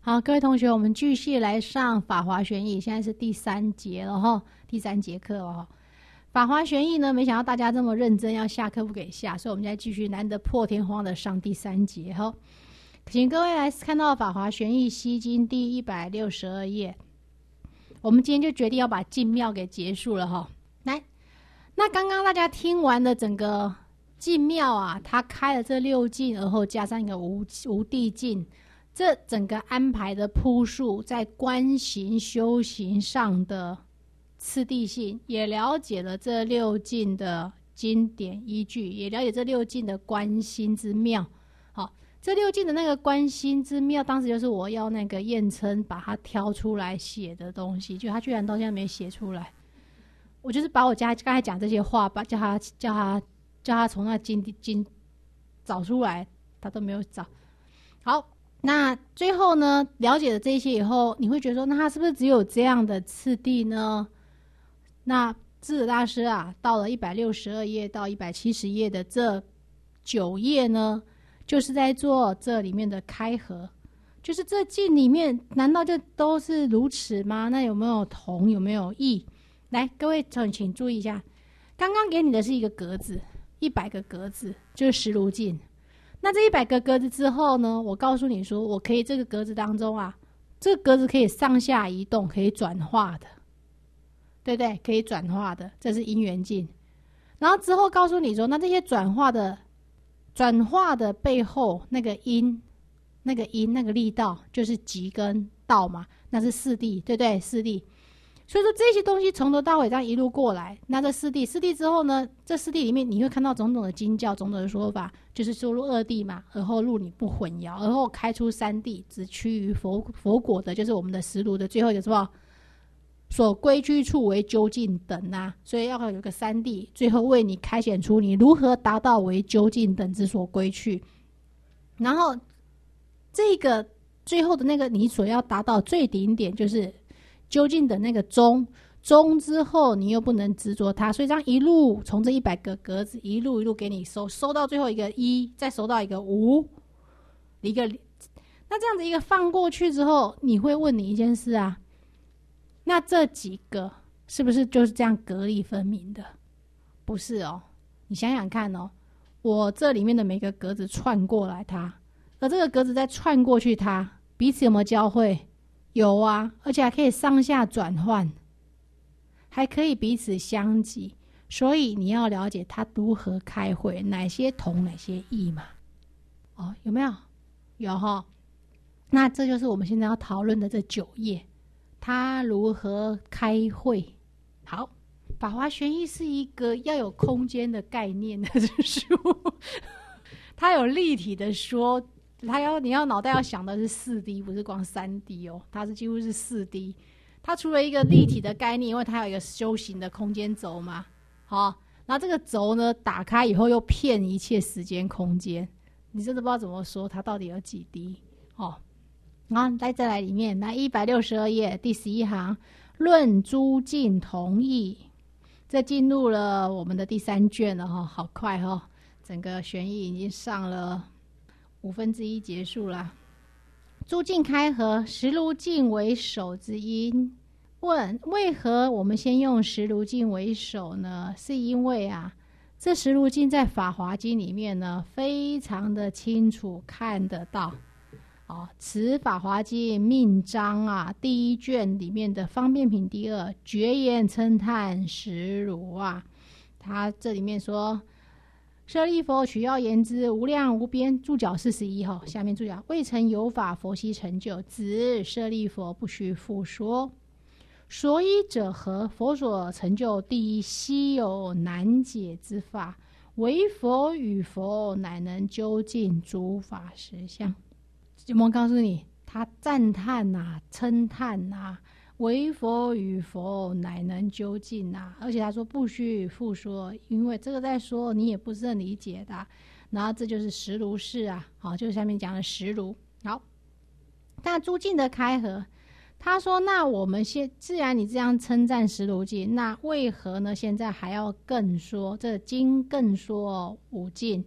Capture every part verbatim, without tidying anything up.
好，各位同学，我们继续来上法华玄义，现在是第三节了哈，第三节课了哈。法华玄义呢，没想到大家这么认真，要下课不给下，所以我们现在继续难得破天荒的上第三节哈。请各位来看到法华玄义西经第一百六十二页，我们今天就决定要把进庙给结束了哈。来，那刚刚大家听完的整个进庙啊，他开了这六进，而后加上一个无无地进。这整个安排的铺述，在观行修行上的次第性，也了解了这六境的经典依据，也了解这六境的观心之妙。好，这六境的那个观心之妙，当时就是我要那个验称把它挑出来写的东西，就他居然到现在没写出来。我就是把我家刚才讲这些话，把叫他叫他叫他从那经经找出来，他都没有找。好。那最后呢，了解了这些以后，你会觉得说，那他是不是只有这样的次第呢？那智者大师啊，到了一百六十二页到一百七十页的这九页呢，就是在做这里面的开合，就是这经里面难道就都是如此吗？那有没有同，有没有异？来，各位请注意一下，刚刚给你的是一个格子，一百个格子，就是十如镜。那这一百个格子之后呢，我告诉你说，我可以这个格子当中啊，这个格子可以上下移动，可以转化的，对不对？可以转化的，这是因缘境。然后之后告诉你说，那这些转化的转化的背后那个因，那个因那个力道，就是极跟道嘛，那是四谛，对不对？四谛。所以说这些东西从头到尾这样一路过来，那这四谛，四谛之后呢，这四谛里面你会看到种种的经教，种种的说法，就是说入二谛嘛，而后入你不混淆，而后开出三谛，只趋于佛佛果的，就是我们的实如的最后一个什么所归居处为究竟等啊，所以要有个三谛，最后为你开显出你如何达到为究竟等之所归去。然后这个最后的那个你所要达到最顶点，就是究竟的那个中中之后，你又不能执着它，所以这样一路从这一百个格子一路一路给你收，收到最后一个一，再收到一个无，一个那这样子一个放过去之后，你会问你一件事啊，那这几个是不是就是这样格立分明的？不是哦，你想想看哦，我这里面的每个格子串过来它，而这个格子再串过去它，彼此有没有交汇？有啊，而且还可以上下转换，还可以彼此相及，所以你要了解它如何开会，哪些同哪些异嘛。哦，有没有？有哈。那这就是我们现在要讨论的这九页，它如何开会。好，法华玄义是一个要有空间的概念的书，它有立体的说。他要你要脑袋要想的是四 D， 不是光三 D 哦，它是几乎是四 D。它除了一个立体的概念，因为它有一个修行的空间轴嘛，好，然后这个轴呢打开以后又骗一切时间空间，你真的不知道怎么说它到底有几 D 哦。然后再再来里面，来一百六十二页第十一行，论诸境同义，这进入了我们的第三卷了哈、哦，好快哈、哦，整个玄义已经上了。五分之一结束了。诸境开合，实如境为首之因。问：为何我们先用实如境为首呢？是因为啊，这实如境在法华经里面呢，非常的清楚看得到。哦，此法华经命章啊，第一卷里面的方便品第二，绝言称叹实如啊，他这里面说。舍利弗，取要言之，无量无边。注脚四十一哈，下面注脚未曾有法，佛悉成就。子舍利弗，不须复说。所以者何？佛所成就第一稀有难解之法，唯佛与佛乃能究竟诸法实相。有没有告诉你？他赞叹呐、啊，称叹呐、啊。唯佛与佛乃能究竟啊！而且他说不须复说，因为这个在说你也不是很理解的、啊。然后这就是实如是啊，好，就是下面讲的实如。好，那诸境的开合，他说那我们现自然你这样称赞实如境，那为何呢？现在还要更说这经更说五境，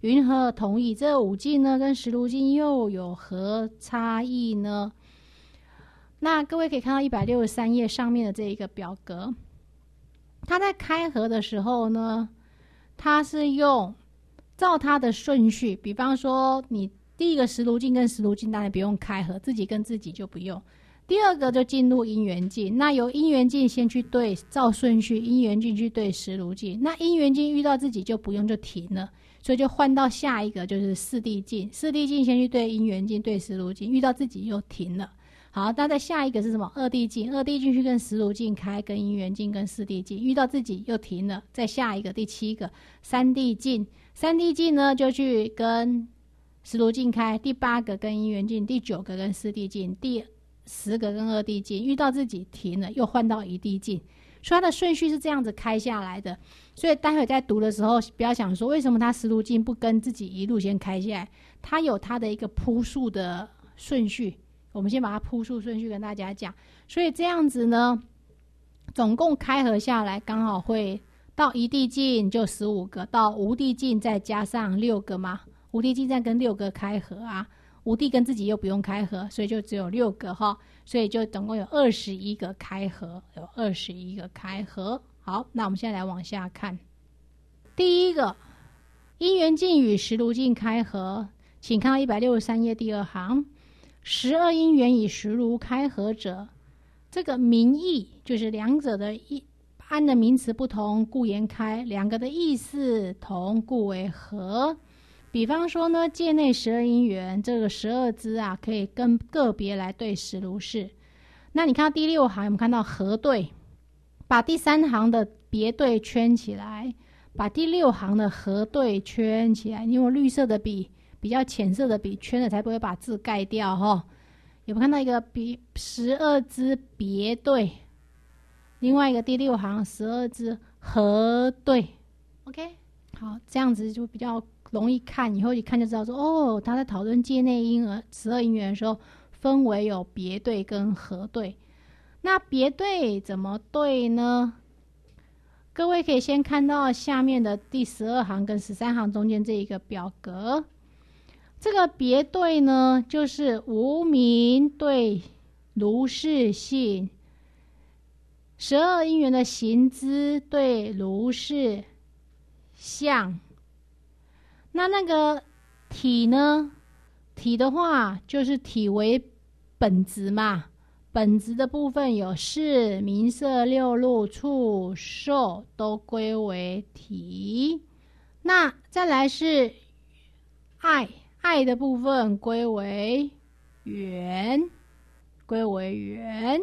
云何同义？这五境呢跟十如境又有何差异呢？那各位可以看到一百六十三页上面的这一个表格，它在开合的时候呢，它是用照它的顺序，比方说你第一个十如境跟十如境当然不用开合，自己跟自己就不用。第二个就进入因缘境，那由因缘境先去对，照顺序因缘境去对十如境，那因缘境遇到自己就不用，就停了，所以就换到下一个就是四谛境，四谛境先去对因缘境对十如境，遇到自己又停了。好，那再下一个是什么？二谛境，二谛境去跟十如境开，跟因缘境跟四谛境，遇到自己又停了。再下一个第七个三谛境，三谛境呢就去跟十如境开，第八个跟因缘境，第九个跟四谛境，第十个跟二谛境，遇到自己停了，又换到一谛境，所以它的顺序是这样子开下来的。所以待会在读的时候，不要想说为什么它十如境不跟自己一路先开下来，它有它的一个铺数的顺序。我们先把它铺数顺序跟大家讲，所以这样子呢，总共开合下来刚好会到一谛境就十五个，到无谛境再加上六个嘛，无谛境再跟六个开合啊。无谛跟自己又不用开合，所以就只有六个哈，所以就总共有二十一个开合，有二十一个开合。好，那我们现在来往下看。第一个，因缘境与十如境开合，请看到一百六十三页第二行，十二因缘以十如开合者，这个名义就是两者的一安的名词不同，故言开；两个的意思同，故为合。比方说呢，界内十二因缘，这个十二支啊，可以跟个别来对十如是。那你看到第六行，有没有看到合对？把第三行的别对圈起来，把第六行的合对圈起来。你用绿色的笔，比较浅色的笔圈了，才不会把字盖掉哈。有没有看到一个比十二支别对？另外一个第六行十二支合对。OK， 好，这样子就比较容易看，以后一看就知道说，哦，他在讨论界内因儿十二因缘的时候，分为有别对跟合对。那别对怎么对呢？各位可以先看到下面的第十二行跟十三行中间这一个表格。这个别对呢，就是无明对如是性，十二因缘的行支对如是相。那那个体呢？体的话就是体为本质嘛，本质的部分有识、名色、六路、触、受都归为体。那再来是爱，爱的部分归为缘，归为缘。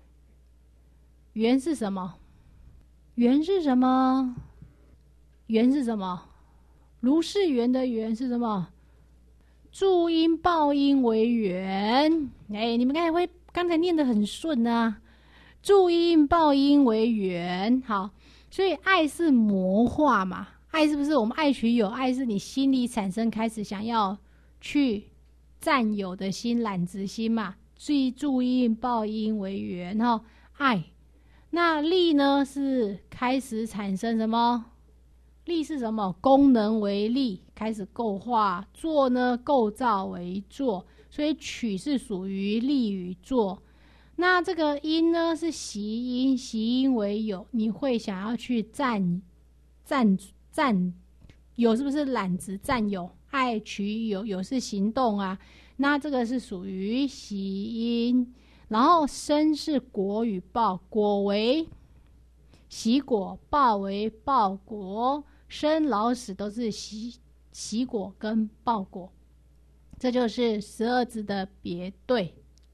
缘是什么？缘是什么？缘是什么？如是缘的缘是什么？助因报因为缘。哎，你们刚才会刚才念得很顺啊，助因报因为缘。好，所以爱是魔化嘛，爱是不是我们爱取有？爱是你心里产生开始想要去占有的心，染执心嘛。所以助因报因为缘哈，爱。那力呢是开始产生什么？力是什么？功能为力，开始构化；作呢，构造为作。所以取是属于力与作。那这个因呢，是习因，习因为有，你会想要去占、占、占有，是不是染执占有？爱取有，有是行动啊。那这个是属于习因。然后生是果与报，果为习果，报为报果。生老死都是习习果跟报果，这就是十二支的别对。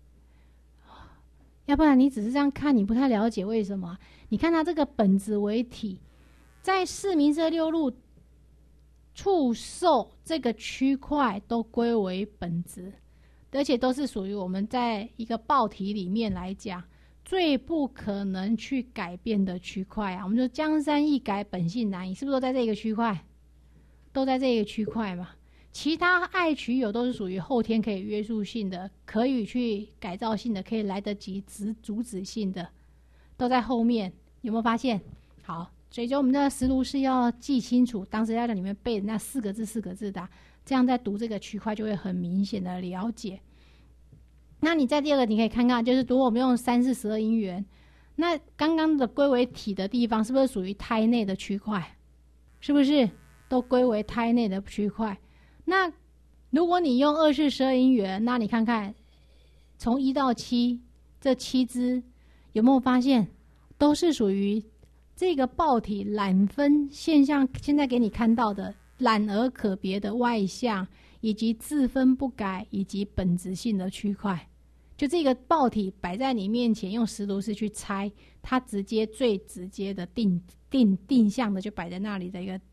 要不然你只是这样看，你不太了解为什么。你看它这个本质为体，在识名色六路触受这个区块都归为本质，而且都是属于我们在一个报体里面来讲最不可能去改变的区块啊。我们说江山易改，本性难移，是不是都在这个区块？都在这个区块嘛。其他爱取有都是属于后天可以约束性的，可以去改造性的，可以来得及阻阻止性的，都在后面。有没有发现？好， 所以就我们的实如是要记清楚，当时要在里面背那四个字四个字的，这样在读这个区块就会很明显的了解。那你在第二个你可以看看，就是如果我们用三四十二因缘，那刚刚的归为体的地方是不是属于胎内的区块？是不是都归为胎内的区块？那如果你用二四十二因缘，那你看看从一到七这七支有没有发现都是属于这个报体染分现象，现在给你看到的染而可别的外象，以及自分不改，以及本质性的区块。就这个报体摆在你面前，用实如是去猜，它直接最直接的定定定向的就摆在那里的一个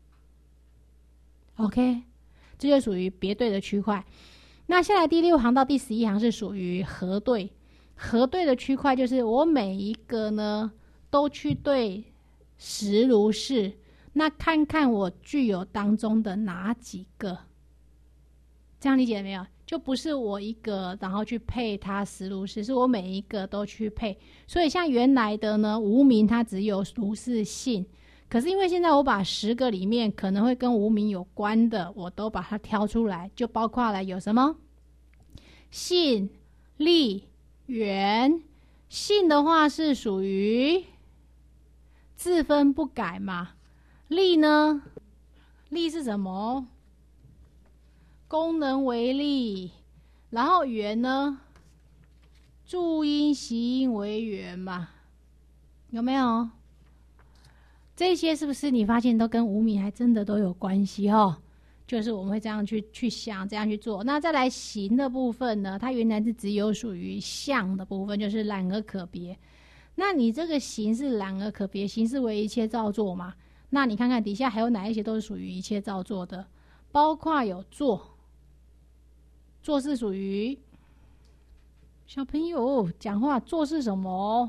OK， 这就属于别对的区块。那下来第六行到第十一行是属于核对，核对的区块就是我每一个呢都去对实如是，那看看我具有当中的哪几个，这样理解了没有？就不是我一个然后去配它实如是，是我每一个都去配。所以像原来的呢无明它只有如是性，可是因为现在我把十个里面可能会跟无明有关的我都把它挑出来，就包括了有什么性、力、缘。性的话是属于自分不改嘛，力呢，力是什么？功能为力，然后缘呢，助因习因为缘嘛，有没有？这些是不是你发现都跟无明还真的都有关系哦？就是我们会这样去去想，这样去做。那再来行的部分呢，它原来是只有属于相的部分，就是染而可别。那你这个行是染而可别，行是为一切造作嘛？那你看看底下还有哪一些都是属于一切造作的，包括有作。作是属于小朋友讲话，作是什么？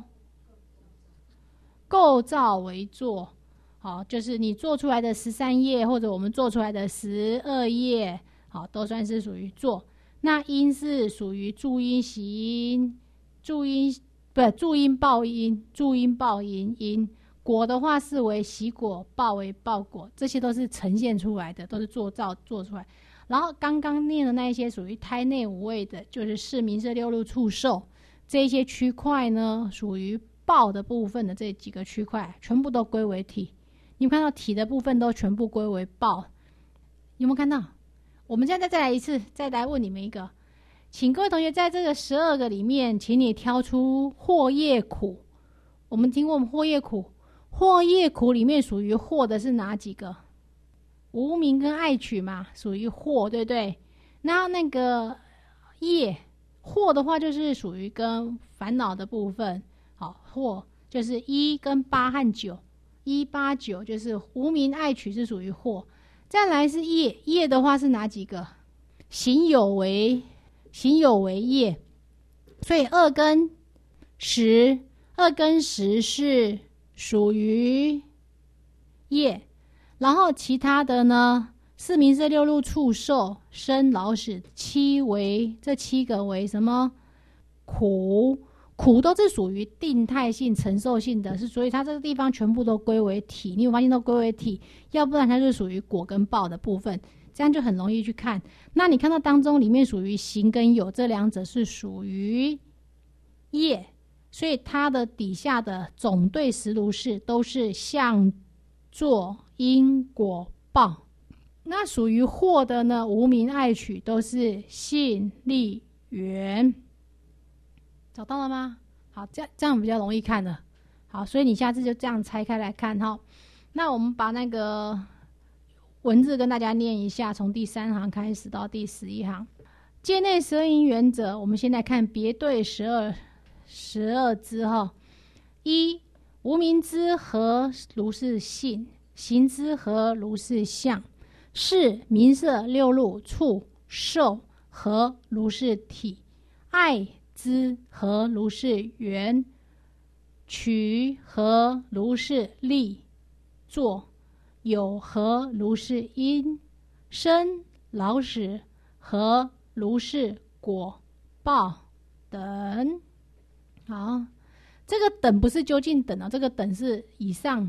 构造为作，好，就是你做出来的十三页，或者我们做出来的十二页，好，都算是属于作。那因是属于助因习因，助因不助因报因，助因报因因。果的话是为习果，报为报果，这些都是呈现出来的，都是做造做出来。然后刚刚念的那一些属于胎内五味的，就是视名色六入触受这一些区块呢，属于报的部分的这几个区块，全部都归为体。你们看到体的部分都全部归为报，有没有看到？我们现在再来一次，再来问你们一个，请各位同学在这个十二个里面，请你挑出惑业苦。我们听过我们惑业苦，惑业苦里面属于惑的是哪几个？无明跟爱取嘛，属于惑，对不对？那那个业惑的话，就是属于跟烦恼的部分。好，惑就是一跟八和九，一八九就是无明爱取是属于惑。再来是业，业的话是哪几个？行有为，行有为业。所以二跟十，二跟十是属于业。然后其他的呢，四名色六入触受生老死七为，这七个为什么？苦，苦都是属于定态性承受性的，是所以它这个地方全部都归为体。你有发现都归为体，要不然它就属于果跟报的部分，这样就很容易去看。那你看到当中里面属于行跟有这两者是属于业，所以它的底下的总对实如是都是相作因果报。那属于惑的呢，无明爱取都是性力缘。找到了吗？好，这样这样比较容易看了。好，所以你下次就这样拆开来看哈。那我们把那个文字跟大家念一下，从第三行开始到第十一行。界内十二因缘者，我们现在看别对十二十二支哈。一，无明之和如是性，行之和如是相，是名色六入触受和如是体，爱之和如是缘，取和如是力，作有和如是因，生老死和如是果报等。好，这个等不是究竟等啊，这个等是以上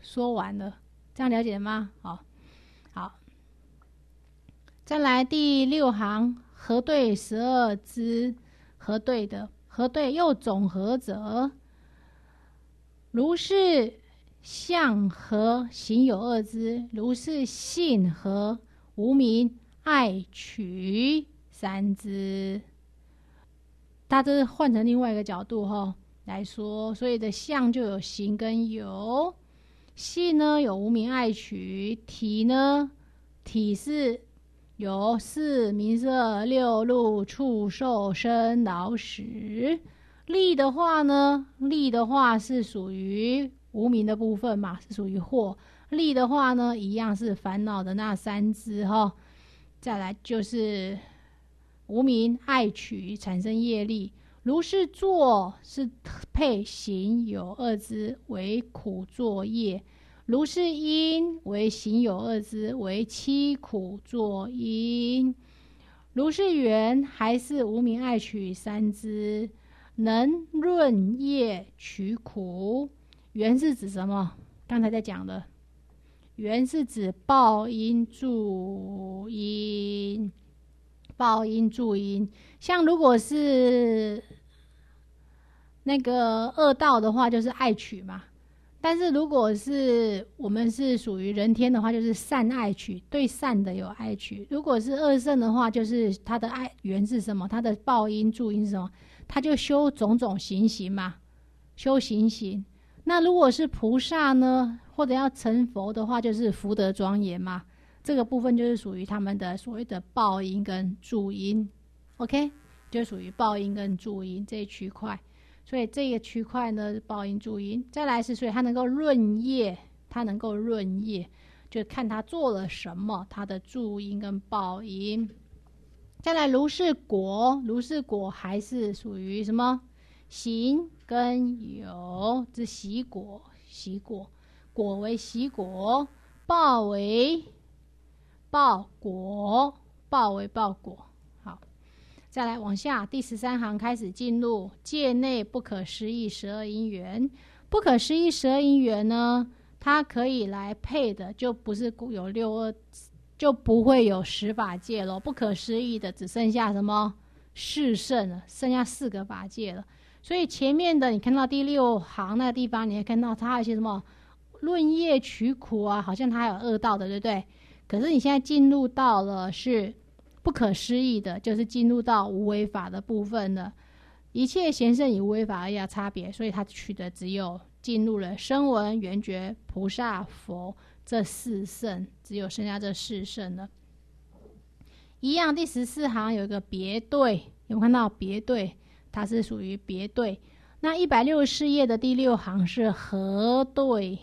说完了，这样了解吗？好，好，再来第六行，核对十二支，核对的，核对又总和者，如是相和行有二支，如是性和无明爱取三支。它这是换成另外一个角度哈来说，所以的相就有行跟有，性呢有无明爱取，体呢体是有四名色六入触受生老死。力的话呢，力的话是属于无明的部分嘛，是属于惑。力的话呢，一样是烦恼的那三支哈。再来就是无明爱取产生业力，如是作是配行有二支为苦作业，如是因为行有二支为七苦作因，如是缘还是无明爱取三支，能润业取苦。缘是指什么？刚才在讲的缘是指报因助因，报因助因。像如果是那个恶道的话，就是爱取嘛。但是如果是我们是属于人天的话，就是善爱取，对善的有爱取。如果是恶圣的话，就是他的爱缘是什么？他的报因助因是什么？他就修种种行行嘛，修行行。那如果是菩萨呢，或者要成佛的话，就是福德庄严嘛。这个部分就是属于他们的所谓的报因跟助因 ，OK， 就属于报因跟助因这一区块。所以这个区块呢是报因助因。再来是，所以它能够润业，它能够润业，就看他做了什么，它的助因跟报因。再来如是果，如是果还是属于什么？行跟有之习果，习果，果为习果，报为报果，报为报果。好，再来往下，第十三行开始进入界内不可思议十二因缘。不可思议十二因缘呢，它可以来配的，就不是有六二，就不会有十法界了。不可思议的只剩下什么四圣了，剩下四个法界了。所以前面的你看到第六行那个地方，你会看到它有些什么论业取苦啊，好像它还有恶道的，对不对？可是你现在进入到了是不可思议的，就是进入到无为法的部分了。一切贤圣与无为法而要差别，所以它取的只有进入了声闻、缘觉、菩萨、佛这四圣，只有剩下这四圣了。一样，第十四行有一个别对，有没有看到别对？它是属于别对。那一百六十四页的第六行是核对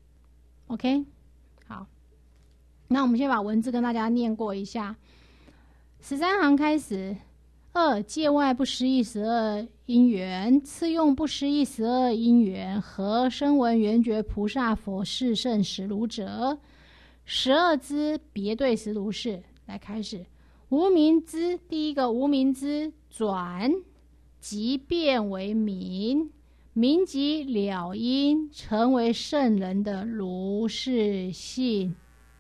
，OK， 好，那我们先把文字跟大家念过一下。十三行开始，二界外不思议十二因缘，次用不思议十二因缘，和声闻缘觉菩萨佛四圣实如者，十二支别对实如是。来开始，无明支，第一个无明支转即变为明，明即了因，成为圣人的如是性，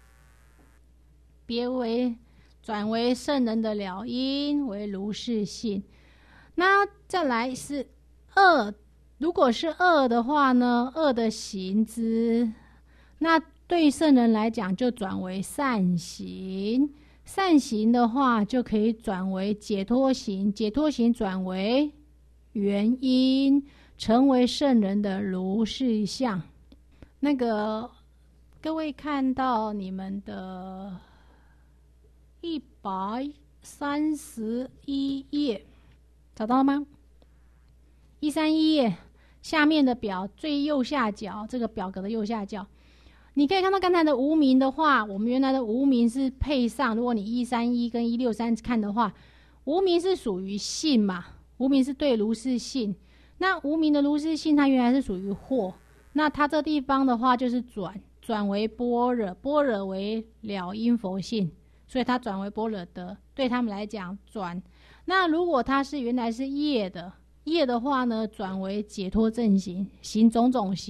别为转为圣人的了因为如是性。那再来是恶，如果是恶的话呢，恶的行之，那对圣人来讲就转为善行，善行的话就可以转为解脱行，解脱行转为原因，成为圣人的如是相。那个各位看到你们的一百三十一页找到了吗？一三一页下面的表最右下角，这个表格的右下角，你可以看到刚才的无明的话，我们原来的无明是配上，如果你一三一跟一六三看的话，无明是属于性嘛，无明是对如是性。那无明的如是性它原来是属于惑，那它这地方的话就是转转为般若，般若为了因佛性，所以它转为般若德，对他们来讲转。那如果它是原来是业的，业的话呢转为解脱正行，行种种行，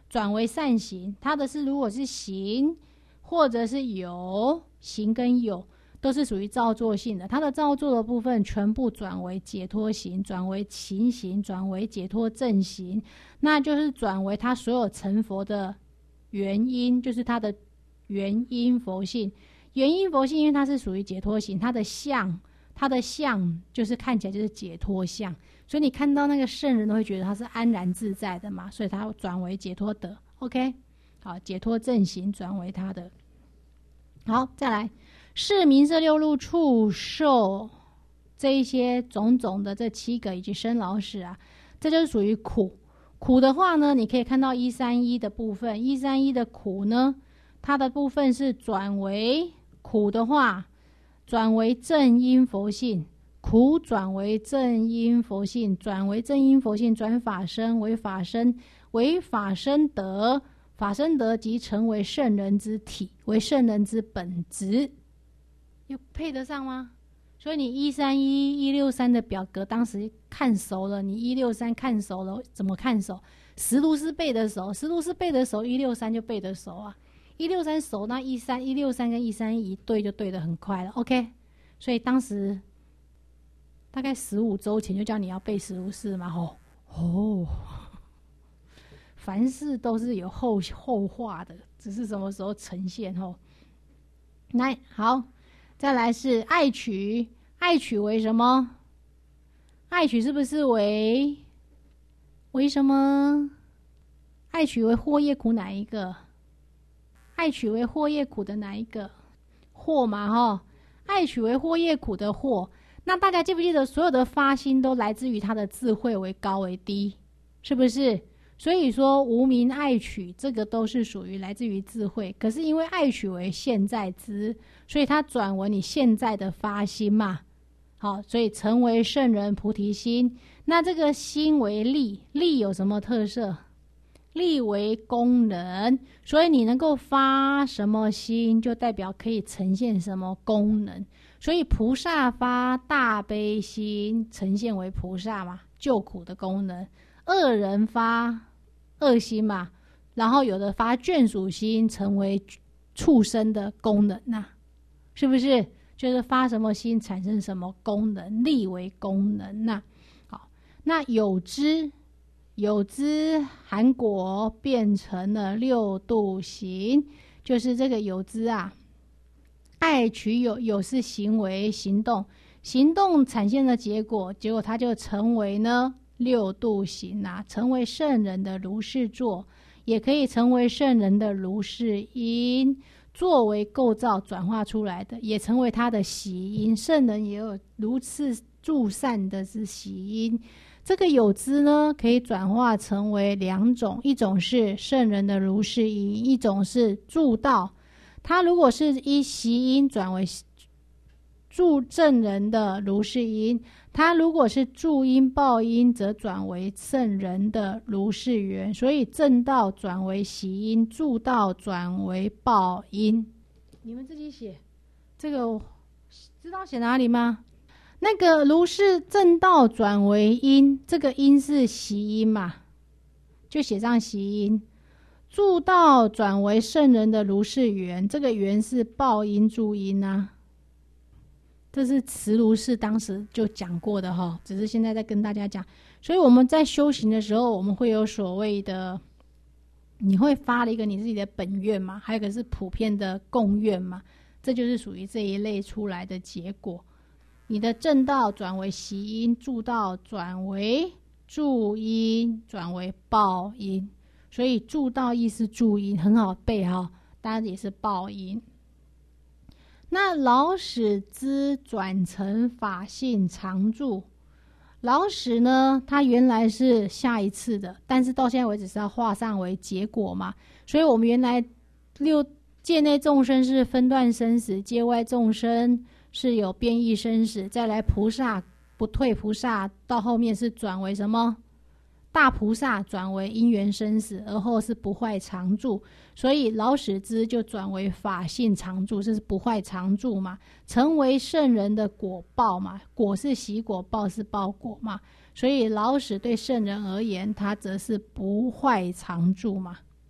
转为善行。它的是如果是行或者是有，行跟有都是属于造作性的，它的造作的部分全部转为解脱行，转为勤行，转为解脱正行，那就是转为它所有成佛的原因，就是它的原因佛性。原因佛性因为它是属于解脱行，它的相它的相就是看起来就是解脱相，所以你看到那个圣人都会觉得他是安然自在的嘛，所以他转为解脱德。 OK， 好，解脱正行转为他的。好，再来是名色六路触受这一些种种的这七个以及生老死啊，这就是属于苦。苦的话呢，你可以看到一三一的部分，一三一的苦呢，它的部分是转为苦的话，转为正因佛性，苦转为正因佛性，转为正因佛性，转法身为法身，为法身德，法身德即成为圣人之体，为圣人之本质。有配得上吗？所以你一三一、一六三的表格当时看熟了，你一六三看熟了，怎么看熟？十如是背得熟，十如是背得熟，一六三就背得熟啊。一六三熟，那一三一六三跟一三一对就对得很快了。OK， 所以当时大概十五周前就叫你要背十如是嘛，吼哦，凡事都是有后后话的，只是什么时候呈现吼。来，好。再来是爱取，爱取为什么？爱取是不是为为什么？爱取为惑业苦哪一个？爱取为惑业苦的哪一个？惑嘛哈，爱取为惑业苦的惑。那大家记不记得所有的发心都来自于他的智慧为高为低，是不是？所以说无明爱取这个都是属于来自于智慧，可是因为爱取为现在之，所以它转为你现在的发心嘛。好，所以成为圣人菩提心。那这个心为力，力有什么特色？力为功能，所以你能够发什么心，就代表可以呈现什么功能。所以菩萨发大悲心，呈现为菩萨嘛，救苦的功能。恶人发恶心嘛，然后有的发眷属心，成为畜生的功能呐、啊，是不是？就是发什么心产生什么功能，力为功能呐、啊。好，那有之有之含果变成了六度行，就是这个有之啊，爱取有，有是行为行动，行动产现的结果，结果它就成为呢六度行啊，成为圣人的如是作，也可以成为圣人的如是因，作为构造转化出来的，也成为他的喜因。圣人也有如此助善的是喜因。这个有之呢，可以转化成为两种，一种是圣人的如是因，一种是助道。它如果是依喜因转为助正人的如是因，它如果是助因报因，则转为圣人的如是缘。所以正道转为喜因，助道转为报因。你们自己写，这个知道写哪里吗？那个如是正道转为因，这个因是喜因嘛，就写上喜因。助道转为圣人的如是缘，这个缘是报因助因啊。这是慈如是当时就讲过的哈，只是现在在跟大家讲。所以我们在修行的时候，我们会有所谓的，你会发了一个你自己的本愿嘛，还有一个是普遍的共愿嘛，这就是属于这一类出来的结果。你的正道转为喜因，助道转为助因，转为报因。所以助道亦是助因，很好背哈，当然也是报因。那老死之转成法性常住，老死呢，它原来是下一次的，但是到现在为止是要画上为结果嘛，所以我们原来六界内众生是分段生死，界外众生是有变异生死，再来菩萨不退菩萨，到后面是转为什么？大菩萨转为因缘生死，而后是不坏常住，所以老死之就转为法性常住，这是不坏常住嘛，成为圣人的果报嘛，果是喜果，报是报果嘛，所以老死对圣人而言，它则是不坏常住嘛。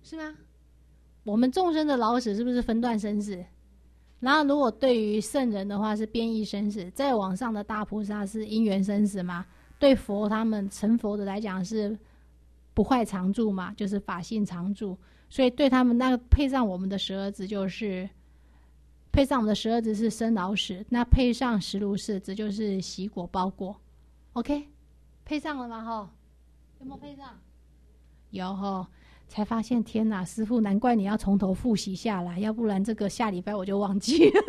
是吗？我们众生的老死是不是分段生死？然后如果对于圣人的话是变异生死，再往上的大菩萨是因缘生死嘛？对佛他们成佛的来讲是不坏常住嘛，就是法性常住，所以对他们那个配上我们的十二支就是配上我们的十二支是生老死，那配上十如是支就是习果报果。 OK， 配上了吗？齁，有没有配上？有齁，才发现天哪，师父难怪你要从头复习下来，要不然这个下礼拜我就忘记了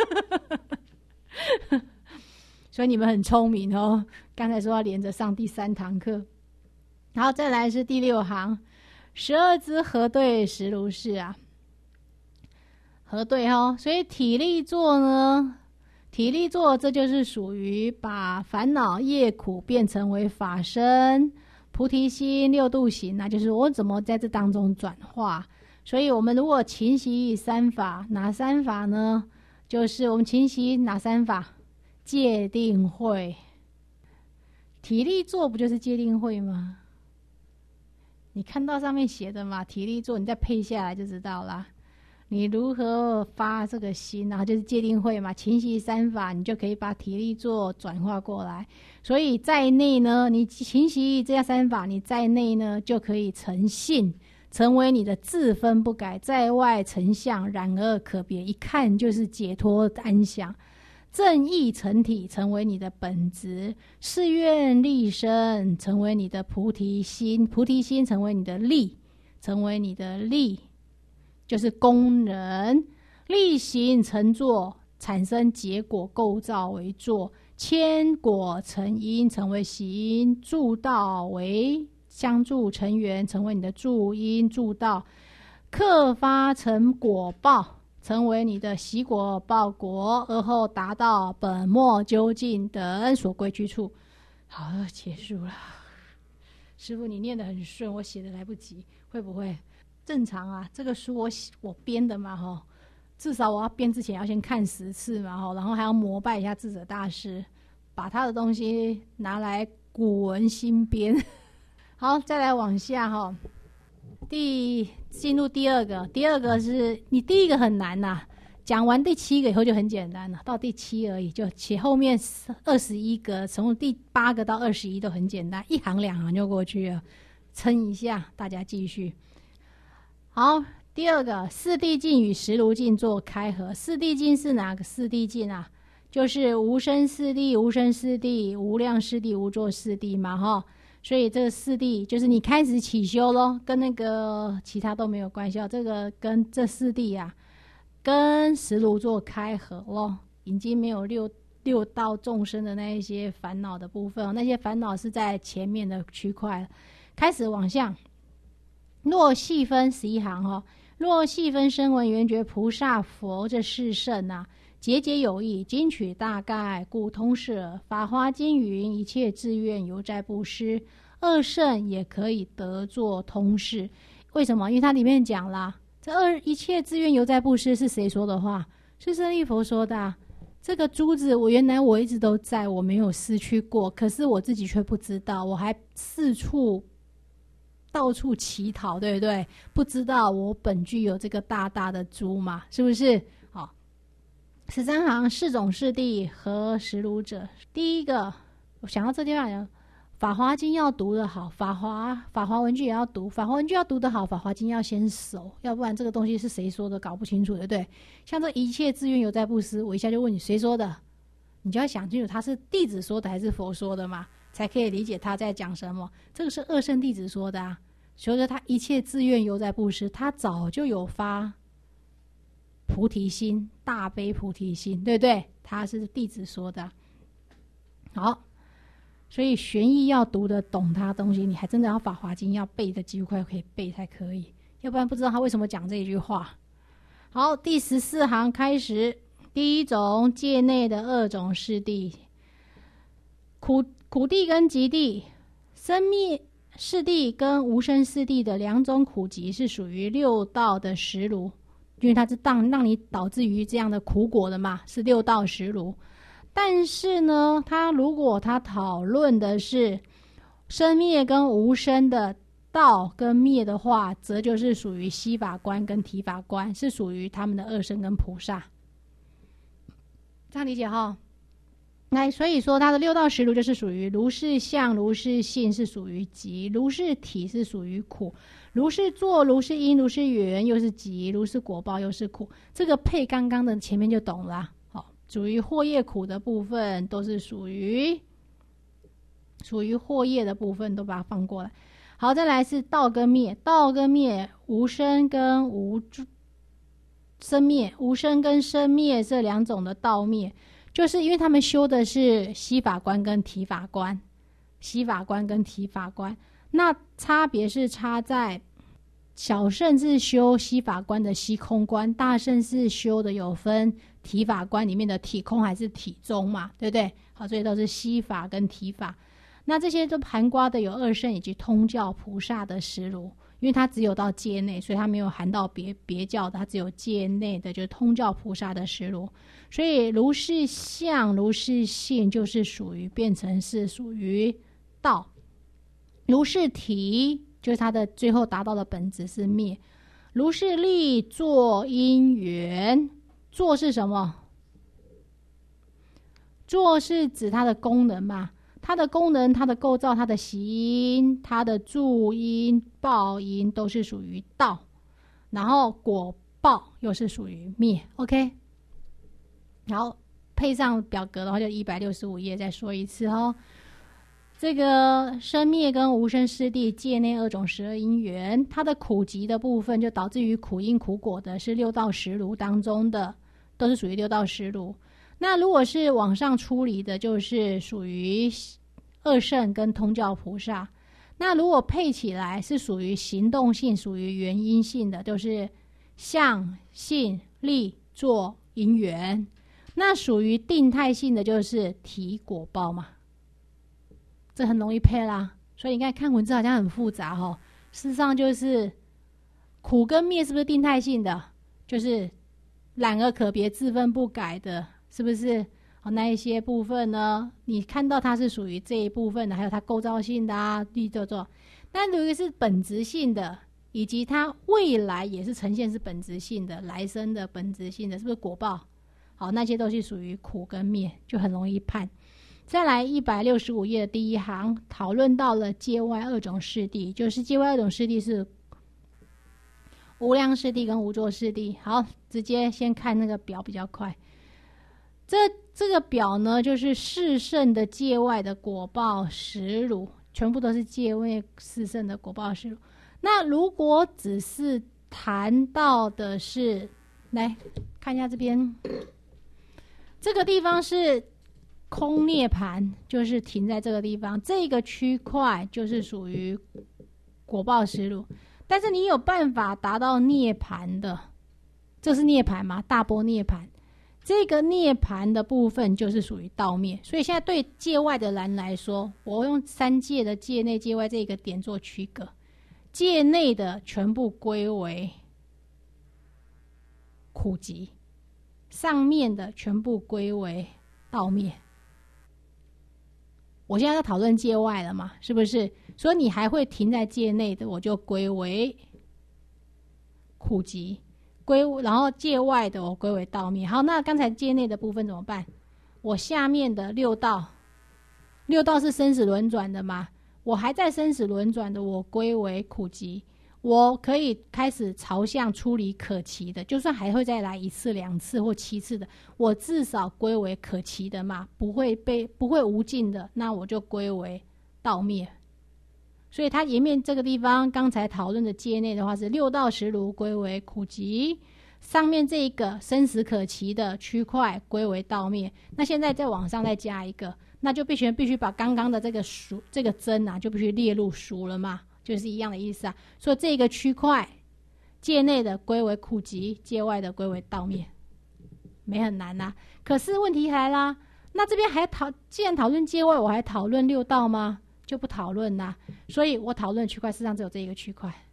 所以你们很聪明哦，刚才说要连着上第三堂课。然后再来是第六行，十二支核对实如是啊，核对哦。所以体力座呢，体力座这就是属于把烦恼业苦变成为法身，菩提心六度行，那就是我怎么在这当中转化。所以我们如果勤习三法，哪三法呢？就是我们勤习哪三法？戒定慧。体力座不就是戒定慧吗？你看到上面写的嘛，体力座，你再配下来就知道啦。你如何发这个心，然后就是戒定慧嘛，勤习三法，你就可以把体力座转化过来。所以在内呢，你勤习这三法，你在内呢就可以成性，成为你的自分不改，在外成相，然而可别，一看就是解脱安详。正义成体，成为你的本质；誓愿立身，成为你的菩提心；菩提心成为你的力，成为你的力，就是功能。力行成作，产生结果，构造为作；牵果成因，成为行；助道为相助成缘，成为你的助因助道；刻发成果报，成为你的习果报果，而后达到本末究竟等所归居处。好，结束了。师父，你念得很顺，我写的来不及，会不会？正常啊，这个书我我编的嘛，哈，至少我要编之前要先看十次嘛，哈，然后还要膜拜一下智者大师，把他的东西拿来古文新编。好，再来往下哈。第进入第二个，第二个是你第一个很难呐、啊，讲完第七个以后就很简单了，到第七而已，就其后面二十一个，从第八个到二十一都很简单，一行两行就过去了，撑一下，大家继续。好，第二个四谛境与实如境做开合。四谛境是哪个四谛境啊？就是无生四谛、无生四谛、无量四谛、无作四谛嘛，哈。所以这个四谛就是你开始起修咯，跟那个其他都没有关系哦。这个跟这四谛啊，跟实如做开合咯，已经没有六六道众生的那一些烦恼的部分、哦，那些烦恼是在前面的区块了。开始往下，若细分十一行哈、哦，若细分声闻缘觉菩萨佛这四圣啊。节节有益，经取大概，故通释耳。法华经云：一切志愿犹在布施，二圣也可以得作通释。为什么？因为它里面讲啦，这二一切志愿犹在布施是谁说的话？是舍利弗说的、啊。这个珠子，我原来我一直都在，我没有失去过，可是我自己却不知道，我还四处到处乞讨，对不对？不知道我本具有这个大大的珠嘛，是不是？十三行四种四谛和实如者。第一个，我想到这地方有法华经要读得好，法华法华文具也要读，法华文具要读得好，法华经要先熟，要不然这个东西是谁说的搞不清楚，对不对？像这一切志愿犹在布施，我一下就问你谁说的，你就要想清楚他是弟子说的还是佛说的嘛，才可以理解他在讲什么。这个是二圣弟子说的啊，所以说他一切志愿犹在布施，他早就有发菩提心，大悲菩提心，对不对？他是弟子说的。好，所以玄义要读得懂他东西，你还真的要法华经要背的几乎快可以背才可以，要不然不知道他为什么讲这一句话。好，第十四行开始，第一种界内的二种四谛，苦苦谛跟集谛，生灭四谛跟无生四谛的两种苦集是属于六道的实如。因为它是当让你导致于这样的苦果的嘛，是六道实如。但是呢，它如果它讨论的是生灭跟无生的道跟灭的话，则就是属于西法观跟提法观，是属于他们的二圣跟菩萨。这样理解哈？来，所以说它的六道实如就是属于如是相、如是性是属于集，如是体是属于苦，如是作、如是因、如是缘又是集，如是果报又是苦。这个配刚刚的前面就懂了。好，属于惑业苦的部分都是属于属于惑业的部分，都把它放过来。好，再来是道跟灭，道跟灭无生跟无生灭，无生跟生灭这两种的道灭。就是因为他们修的是西法观跟提法观，西法观跟提法观，那差别是差在小圣是修西法观的西空观，大圣是修的有分提法观里面的体空还是体中嘛，对不对？好，所以都是西法跟提法。那这些都含括的有二圣以及通教菩萨的实如，因为它只有到界内，所以它没有含到别别教的，它只有界内的，就是通教菩萨的实如。所以如是相、如是性就是属于变成是属于道，如是体就是它的最后达到的本质是灭，如是力作因缘，作是什么？作是指它的功能嘛，它的功能、它的构造、它的习因、它的助因、报因都是属于道，然后果报又是属于灭。 OK， 然后配上表格的话就一百六十五页再说一次哦。这个生灭跟无生四谛界内二种十二因缘，它的苦集的部分就导致于苦因苦果的是六道实如当中的，都是属于六道实如。那如果是往上出离的，就是属于二圣跟通教菩萨。那如果配起来是属于行动性、属于原因性的，就是相、性、力、作、因缘。那属于定态性的就是体果报嘛，这很容易配啦。所以你看看文字好像很复杂哦，事实上就是苦跟灭是不是定态性的？就是染而可别、自分不改的，是不是？好，那一些部分呢，你看到它是属于这一部分的，还有它构造性的啊，力作作。那如果是本质性的，以及它未来也是呈现是本质性的，来生的本质性的，是不是果报？好，那些都是属于苦跟灭，就很容易判。再来一百六十五页的第一行，讨论到了界外二种释谛，就是界外二种释谛是无量释谛跟无作释谛。好，直接先看那个表比较快。这这个表呢，就是四圣的界外的果报实如，全部都是界外四圣的果报实如。那如果只是谈到的是，来看一下这边，这个地方是空涅盘，就是停在这个地方，这个区块就是属于果报实如。但是你有办法达到涅盘的，这是涅盘吗？大波涅盘，这个涅盘的部分就是属于道灭。所以现在对界外的人来说，我用三界的界内界外这个点做区隔，界内的全部归为苦集，上面的全部归为道灭。我现在在讨论界外了嘛，是不是？所以你还会停在界内的，我就归为苦集，归然后界外的我归为道灭。好，那刚才界内的部分怎么办？我下面的六道，六道是生死轮转的嘛？我还在生死轮转的，我归为苦集。我可以开始朝向出离可期的，就算还会再来一次、两次或七次的，我至少归为可期的嘛，不会被不会无尽的，那我就归为道灭。所以它前面这个地方刚才讨论的界内的话是六道实如归为苦集，上面这一个生死可期的区块归为道灭。那现在再往上再加一个，那就必须必须把刚刚的这个熟这个真啊，就必须列入熟了嘛。就是一样的意思啊，所以这个区块界内的归为苦集，界外的归为道灭，没很难啊。可是问题来啦，那这边还讨，既然讨论界外，我还讨论六道吗？就不讨论啦。所以我讨论区块，事实上只有这一个区块，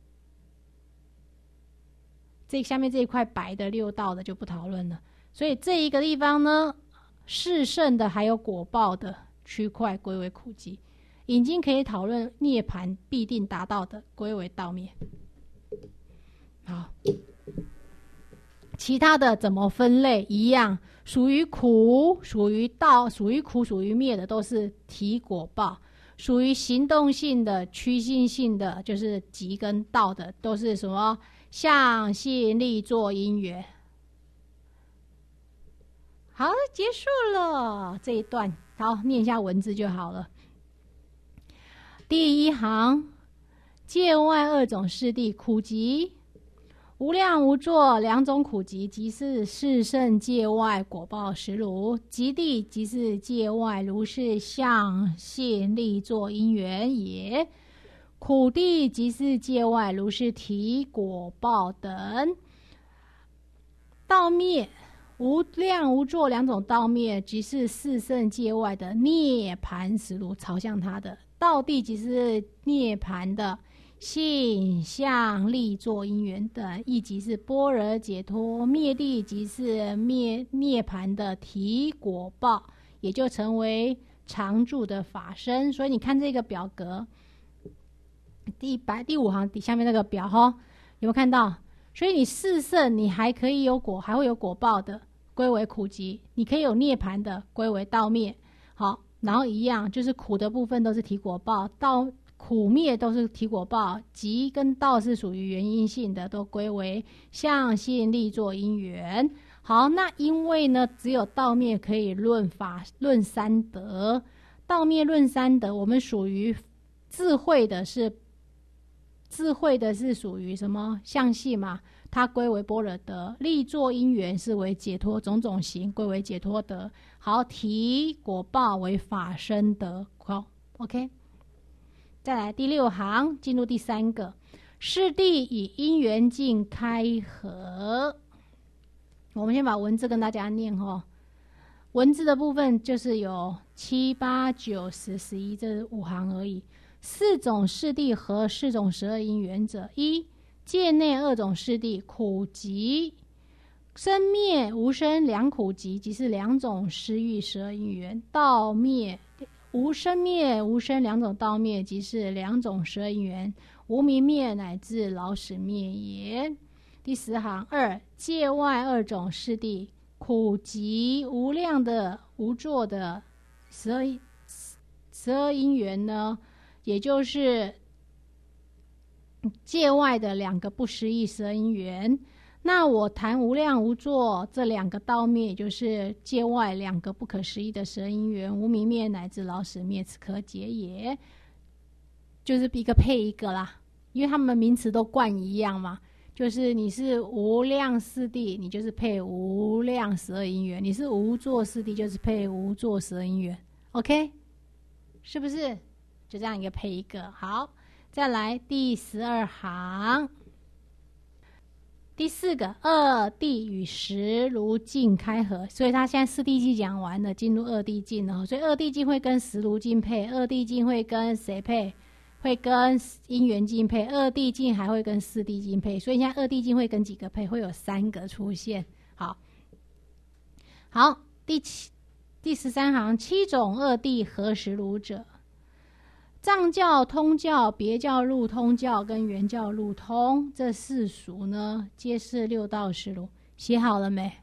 这下面这一块白的六道的就不讨论了。所以这一个地方呢，四圣的还有果报的区块归为苦集。 已经可以讨论涅槃必定达到的，归为道灭。好，其他的怎么分类一样，属于苦、属于道、属于苦、属于灭的都是体果报，属于行动性的、趋心性的，就是集跟道的，都是什么相信力作因缘。好，结束了这一段。好，念一下文字就好了。第一行，界外二种势地苦集，无量无作两种苦集，即是四圣界外果报实如，极地即是界外如是相信力作因缘也。苦地即是界外如是体果报等。道灭无量无作两种道灭，即是四圣界外的涅槃实如，朝向它的。道地即是涅槃的性相力作因缘等，亦即是般若解脱。灭地即是灭涅槃的体果报，也就成为常住的法身。所以你看这个表格，第百第五行底下面那个表哈，有没有看到？所以你四圣你还可以有果，还会有果报的，归为苦集；你可以有涅槃的，归为道灭。好，然后一样，就是苦的部分都是体果报，道苦灭都是体果报，集跟道是属于原因性的，都归为相信力作因缘。好，那因为呢，只有道灭可以论法论三德，道灭论三德，我们属于智慧的是智慧的是属于什么相信嘛？它归为般若德，力作因缘是为解脱，种种行归为解脱德。好，体果报为法身德。好 ，OK。再来第六行，进入第三个，是地以因缘境开合。我们先把文字跟大家念哈。文字的部分就是有七八九十十一这五行而已。四种势地和四种十二因缘者：一、界内二种势地苦集，生灭无生两苦集，即是两种失欲十二因缘；道灭无生灭无生两种道灭，即是两种十二因缘，无明灭乃至老死灭也。第十行，二、界外二种势地苦集无量的无作的十二十二因缘呢，也就是界外的两个不思议十二因缘。那我谈无量无作这两个道灭，也就是界外两个不可思议的十二因缘，无明灭乃至老死灭，此可解也。就是一个配一个啦，因为他们名词都冠一样嘛。就是你是无量四谛，你就是配无量十二因缘；你是无作四谛，就是配无作十二因缘。OK， 是不是？就这样一个配一个。好，再来第十二行。第四个，二谛与实如境开合，所以他现在四谛境讲完了，进入二谛境了。所以二谛境会跟实如境配，二谛境会跟谁配？会跟因缘境配，二谛境还会跟四谛境配。所以现在二谛境会跟几个配？会有三个出现。好，好，第七第十三行，七种二谛合实如者。藏教、通教、别教入通教跟原教入通这四属呢，皆是六道实如。写好了没？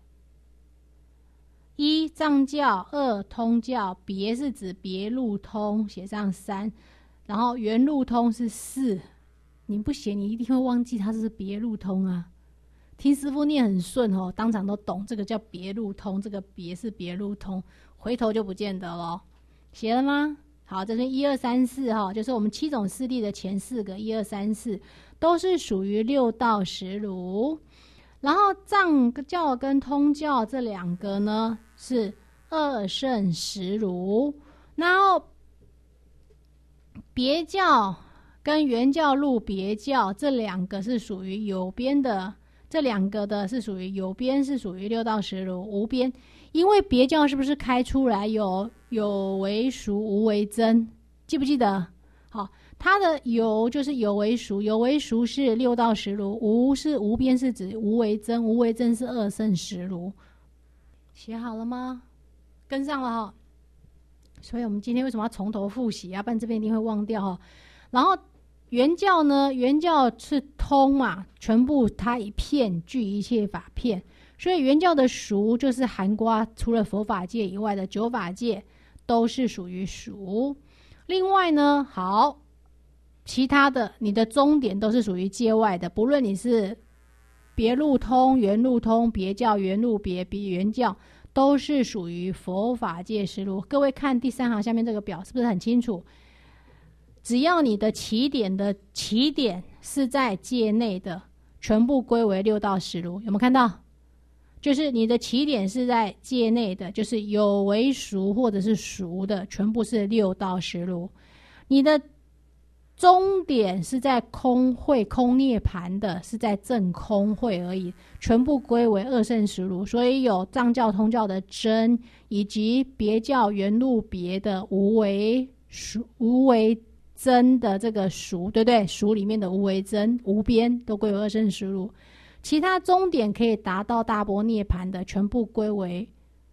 一藏教，二通教，别是指别入通，写上三，然后原入通是四。你不写，你一定会忘记它是别入通啊。听师父念很顺哦，当场都懂，这个叫别入通，这个别是别入通，回头就不见得咯。写了吗？好，这是一二三四哈，就是我们七种四谛的前四个，一二三四都是属于六道实如。然后藏教跟通教这两个呢是二圣实如，然后别教跟原教入别教这两个是属于有边的，这两个的是属于有边，是属于六道实如，无边。因为别教是不是开出来有有为熟无为真，记不记得？好，它的有就是有为熟，有为熟是六道实如，无是无边是指无为真，无为真是二圣实如。写好了吗？跟上了哈。 所以我们今天为什么要从头复习啊？不然这边一定会忘掉哦。然后原教呢，原教是通嘛，全部它一片具一切法片，所以原教的俗就是含括除了佛法界以外的九法界都是属于俗。另外呢，好，其他的你的终点都是属于界外的，不论你是别路通、原路通、别教、原路别、别原教，都是属于佛法界实路。各位看第三行下面这个表是不是很清楚？只要你的起点的起点是在界内的，全部归为六道实路。有没有看到？就是你的起点是在界内的，就是有为俗或者是俗的，全部是六道实路。你的终点是在空慧空涅盘的，是在正空慧而已，全部归为二圣实路。所以有藏教通教的真，以及别教原路别的无为俗无为真的这个俗，对不对？俗里面的无为真无边都归为二圣实路。其他终点可以达到大般涅盘的，全部归为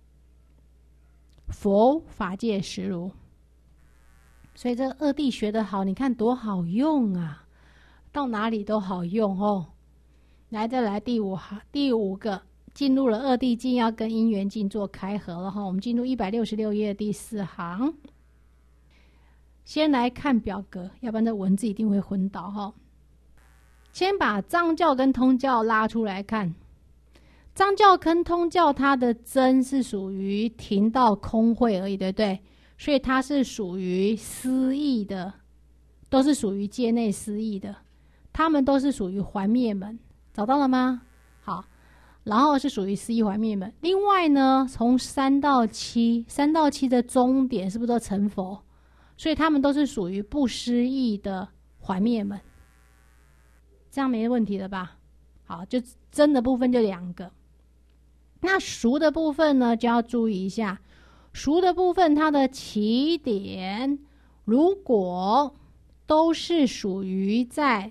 佛法界实路。所以这个二谛学得好，你看多好用啊，到哪里都好用哦。来，再来第五行，第五个进入了二谛境，要跟因缘境做开合了哈。我们进入一百六十六页第四行，先来看表格，要不然这文字一定会昏倒哈。先把藏教跟通教拉出来看，藏教跟通教它的真是属于停到空慧而已，对不对？所以它是属于思义的，都是属于界内思义的，他们都是属于还灭门，找到了吗？好，然后是属于思义还灭门。另外呢，从三到七，三到七的终点是不是都成佛？所以他们都是属于不思义的还灭门。这样没问题了吧？好，就真的部分就两个。那俗的部分呢，就要注意一下。俗的部分，它的起点如果都是属于在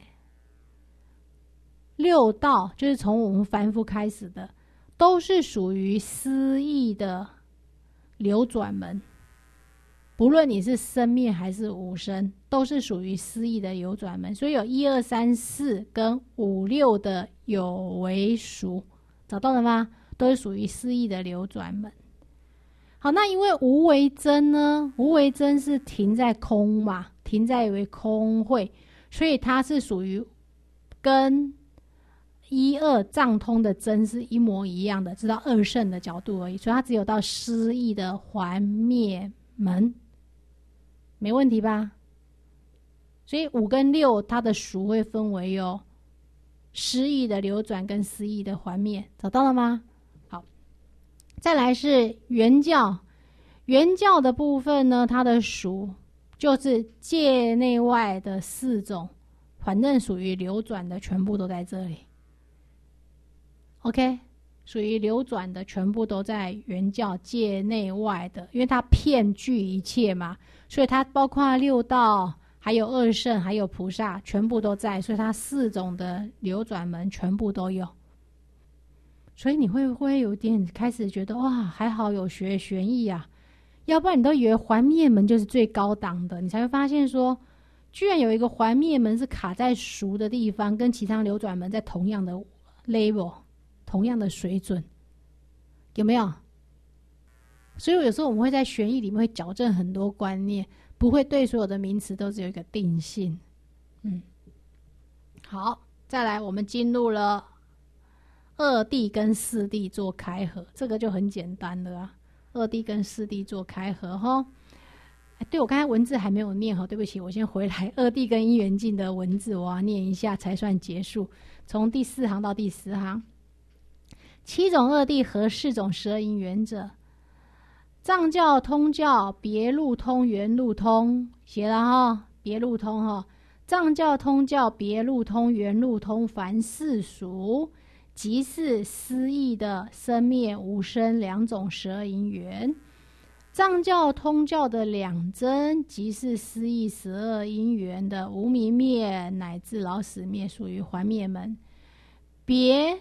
六道，就是从我们凡夫开始的，都是属于思义的流转门。不论你是生灭还是无生，都是属于思义的流转门。所以有一二三四跟五六的有为俗，找到了吗？都是属于思义的流转门。好，那因为无为真呢，无为真是停在空嘛，停在为空慧，所以它是属于跟一二藏通的真是一模一样的，知道二圣的角度而已，所以它只有到思义的还灭门，没问题吧？所以五跟六它的俗会分为有思义的流转跟思义的还灭，找到了吗？好，再来是原教，原教的部分呢，它的俗就是界内外的四种，反正属于流转的全部都在这里。OK， 属于流转的全部都在原教界内外的，因为它遍具一切嘛，所以它包括六道，还有二圣，还有菩萨，全部都在，所以它四种的流转门全部都有。所以你会不会有点开始觉得哇，还好有学玄义啊，要不然你都以为还灭门就是最高档的，你才会发现说居然有一个还灭门是卡在俗的地方，跟其他流转门在同样的 level， 同样的水准，有没有？所以有时候我们会在玄义里面会矫正很多观念，不会对所有的名词都只有一个定性。嗯，好，再来我们进入了二谛跟四谛做开合，这个就很简单了啊。二谛跟四谛做开合哈。对，我刚才文字还没有念好，对不起，我先回来。二谛跟因缘境的文字我要念一下才算结束，从第四行到第十行。七种二谛和四种十二因缘者，藏教通教别路通原路通，写了哈，别路通哈。藏教通教别路通原路通，凡世俗即是思义的生灭无生两种十二因缘。藏教通教的两真即是思义十二因缘的无明灭乃至老死灭，属于还灭门。别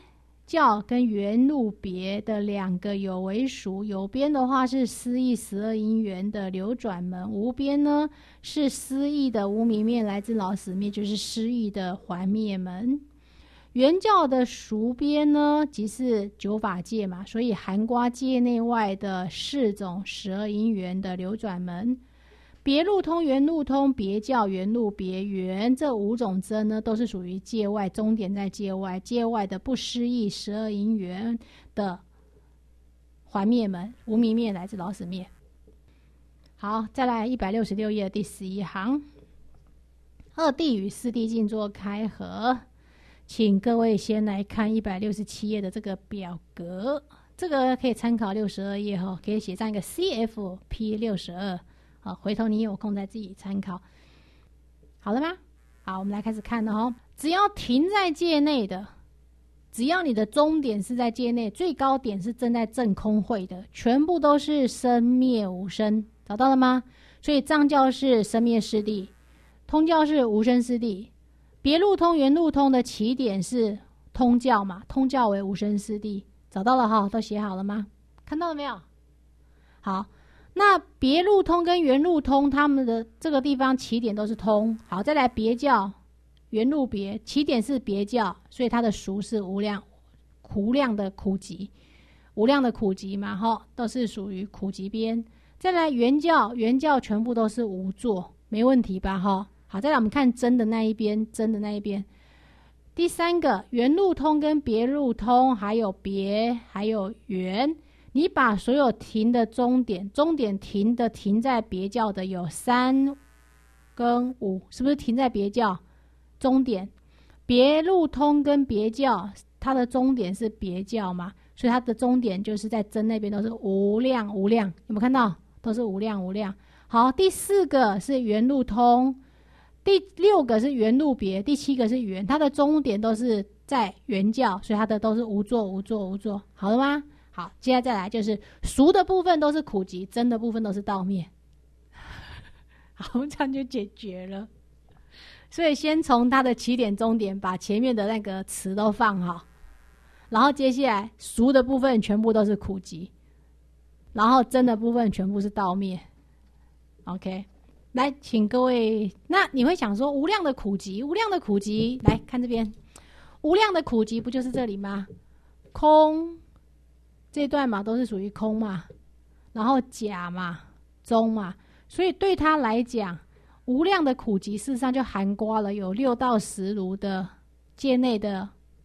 教跟元禄别的两个有为属，有边的话是思义十二因缘的流转门，无边呢是思义的无明灭来自老死灭，就是失义的还灭门。原教的属边呢，即是九法界嘛，所以含括界内外的四种十二因缘的流转门。别路通、原路通、别教、原路、别缘这五种真呢，都是属于界外，终点在界外，界外的不失意十二因缘的还灭门，无明灭来自老死灭。好，再来一百六十六页第十一行，二谛与四谛静坐开合。请各位先来看一百六十七页的这个表格，这个可以参考六十二页哈，可以写上一个 C F P 六十二。好，回头你有空再自己参考。好了吗？好，我们来开始看了哦。只要停在界内的，只要你的终点是在界内，最高点是正在正空会的，全部都是生灭无生，找到了吗？所以藏教是生灭四谛，通教是无生四谛，别路通、原路通的起点是通教嘛，通教为无生四谛，找到了哈，都写好了吗？看到了没有？好。那别路通跟原路通，他们的这个地方起点都是通。好，再来别教、原路别，起点是别教，所以它的熟是无量、无量的苦集，无量的苦集嘛，哈，都是属于苦集边。再来原教，原教全部都是无作，没问题吧，哈。好，再来我们看真的那一边，真的那一边。第三个，原路通跟别路通，还有别，还有原。你把所有停的终点，终点停的停在别教的有三跟五，是不是停在别教？终点别路通跟别教，它的终点是别教嘛，所以它的终点就是在真那边都是无量无量，有没有看到？都是无量无量。好，第四个是原路通，第六个是原路别，第七个是原，它的终点都是在原教，所以它的都是无作无作无作，好了吗？好，接下来再来就是熟的部分都是苦集，真的部分都是道灭。好，这样就解决了。所以先从它的起点终点把前面的那个词都放好，然后接下来熟的部分全部都是苦集，然后真的部分全部是道灭。OK， 来，请各位，那你会想说无量的苦集，无量的苦集，来看这边，无量的苦集不就是这里吗？空。这段嘛都是属于空嘛，然后假嘛、中嘛，所以对他来讲，无量的苦集事实上就含括了有六到十如的界内的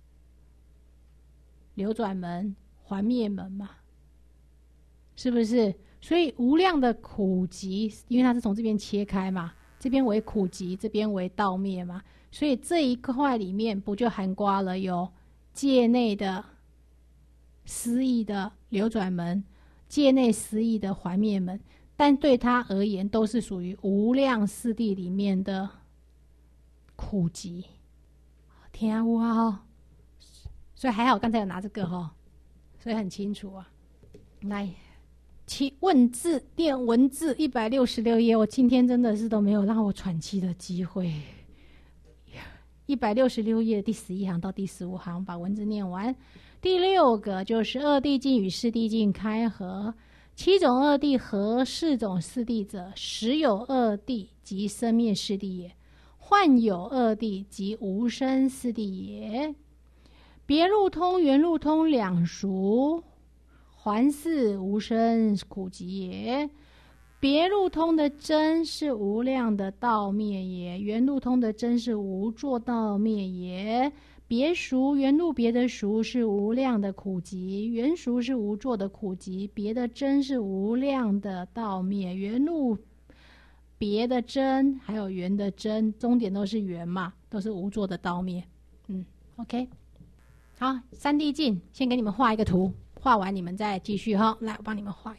流转门、还灭门嘛，是不是？所以无量的苦集，因为它是从这边切开嘛，这边为苦集，这边为道灭嘛，所以这一块里面不就含括了有界内的思义的流转门，界内思义的还灭门，但对他而言都是属于无量四谛里面的苦集。听有啊哦，所以还好刚才有拿这个哈、哦，所以很清楚啊。来，其问字念文字一百六十六页，我今天真的是都没有让我喘气的机会。一百六十六页第十一行到第十五行，把文字念完。第六个就是二谛静与四谛静开合，七种二谛合四种四谛者，实有二谛即生灭四谛也，幻有二谛即无生四谛也。别路通、原路通两熟，还是无生苦集也。别路通的真是无量的道灭也，原路通的真是无作道灭也。别熟、原路别的熟是无量的苦集，原熟是无作的苦集，别的真是无量的道灭。原路别的真还有原的真，终点都是原嘛，都是无作的道灭。嗯 ，OK， 好，三谛静，先给你们画一个图，画完你们再继续哈。来，我帮你们画。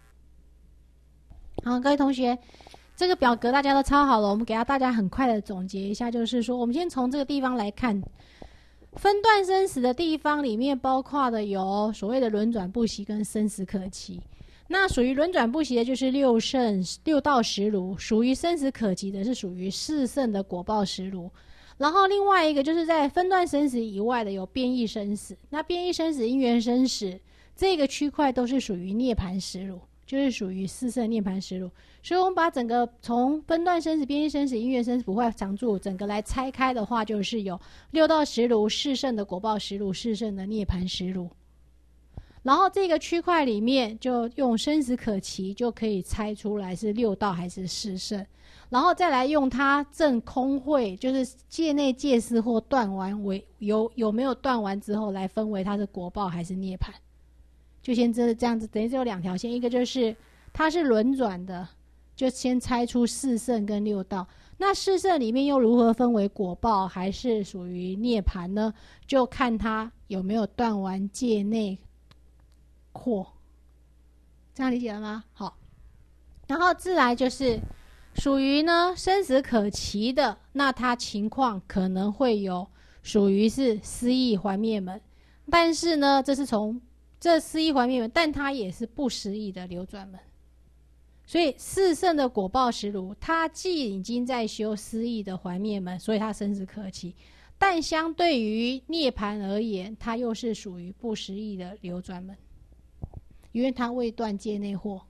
好，各位同学，这个表格大家都抄好了，我们给大家很快的总结一下，就是说，我们先从这个地方来看。分段生死的地方里面包括的有所谓的轮转不息跟生死可期。那属于轮转不息的就是六圣六道十如，属于生死可期的是属于四圣的果报十如。 然后另外一个就是在分段生死以外的有变异生死，那变异生死、因缘生死这个区块都是属于涅槃实如，就是属于四圣涅槃实如。所以我们把整个从分段生死、变异生死、因缘生死、不坏常住整个来拆开的话，就是有六道实如、四圣的果报实如、四圣的涅槃实如。然后这个区块里面就用生死可期就可以猜出来是六道还是四圣，然后再来用它证空慧，就是界内界思或断完为有有没有断完之后来分为它是果报还是涅槃。就先这这样子，等于只有两条线，一个就是它是轮转的，就先猜出四圣跟六道。那四圣里面又如何分为果报还是属于涅槃呢？就看它有没有断完界内惑，这样理解了吗？好，然后自来就是属于呢生死可期的，那它情况可能会有属于是思意还灭门，但是呢这是从这思意还灭门，但它也是不思议的流转门。所以四圣的果报实如，它既已经在修思意的还灭门，所以它生死可期，但相对于涅槃而言，它又是属于不思议的流转门，因为它未断界内惑。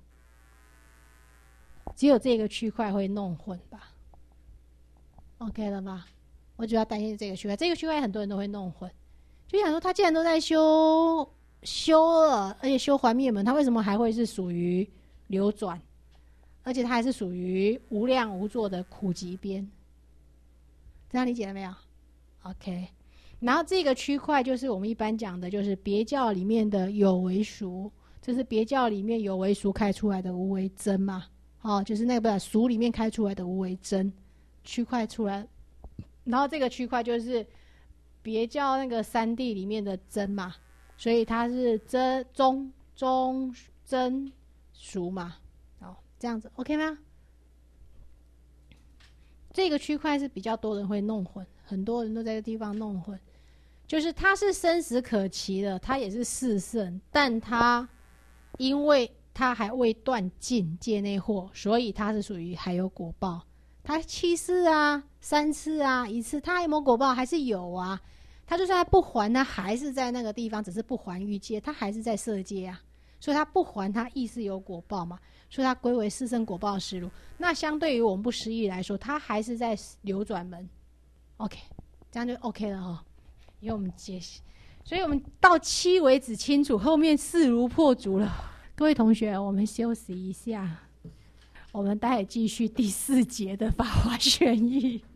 只有这个区块会弄混吧 ？OK 了吗？我主要担心这个区块，这个区块很多人都会弄混，就想说他既然都在修修了，而且修还灭门，他为什么还会是属于流转？而且它还是属于无量无作的苦集边，这样理解了没有 ？OK。然后这个区块就是我们一般讲的，就是别教里面的有为熟，这是别教里面有为熟开出来的无为真嘛。哦，就是那个熟里面开出来的无为真区块出来，然后这个区块就是别教那个三谛里面的真嘛，所以它是真中中真熟嘛。哦，这样子 OK 吗？这个区块是比较多人会弄混，很多人都在这个地方弄混，就是它是生死可期的，它也是四圣，但它因为它还未断尽界内惑，所以它是属于还有果报。它七次啊、三次啊、一次，它还有没有果报？还是有啊。它就算不还，它还是在那个地方，只是不还欲界，它还是在色界啊。所以它不还，它亦是有果报嘛，所以它归为四圣果报实如。那相对于我们不思议来说，它还是在流转门。OK， 这样就 OK 了哈。因为我们解析，所以我们到七为止清楚，后面四如破竹了。各位同学，我们休息一下，我们待会继续第四节的法华玄义。